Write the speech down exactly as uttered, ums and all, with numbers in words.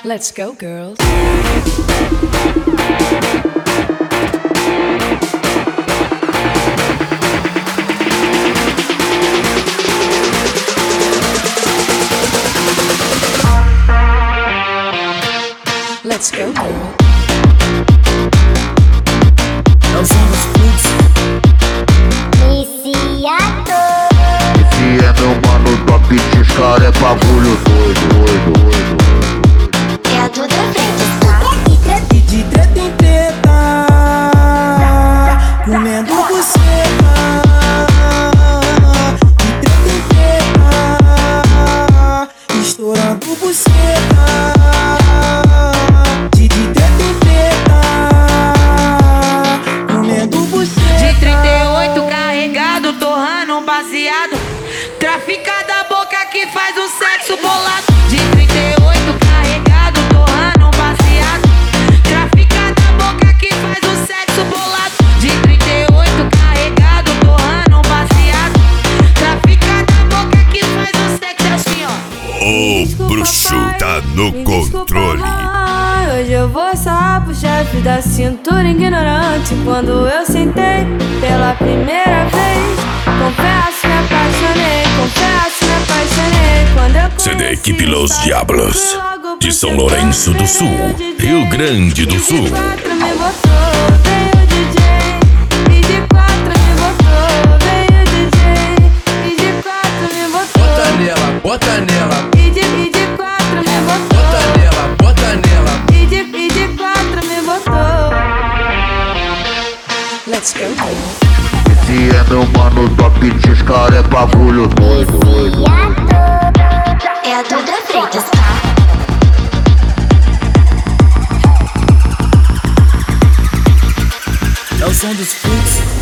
Let's go, girls. Let's go, girl. É o som dos fluxos. Viciado. Esse é meu mano top, os cara é bagulho doido, doido, doido. É a Duda Freitas, tá? E de treta em treta, comendo buceta. De treta em treta, estourando buceta. De, de treta em treta, comendo buceta. De trinta e oito carregado, torrando um baseado. Trafica da boca que faz o sexo bolado. De trinta e oito carregado, torrando um baseado. Trafica da boca que faz o sexo bolado. De trinta e oito carregado, torrando um baseado. Trafica da boca que faz o sexo assim, ó. O bruxo tá no controle. Hoje eu vou sarrar pro chefe da cintura ignorante. Quando eu sentei pela primeira vez, confesso, me apaixonei. Confesso, me apaixonei. Quando eu C D conheci, Equipe Los sabe, Diablos, logo de São porque Lourenço do veio Sul, o D J. Rio Grande do Sul. E de quatro me botou, veio o D J. E de quatro me botou, veio o D J. E de quatro me botou. Bota nela, bota nela, E de, e de quatro me botou. bota nela, bota nela. E de, e de quatro me botou. Let's go, girls. Esse é meu mano top, os cara é bagulho doido, doido. Viciado. É a Duda Freitas, tá? É o som dos fluxos.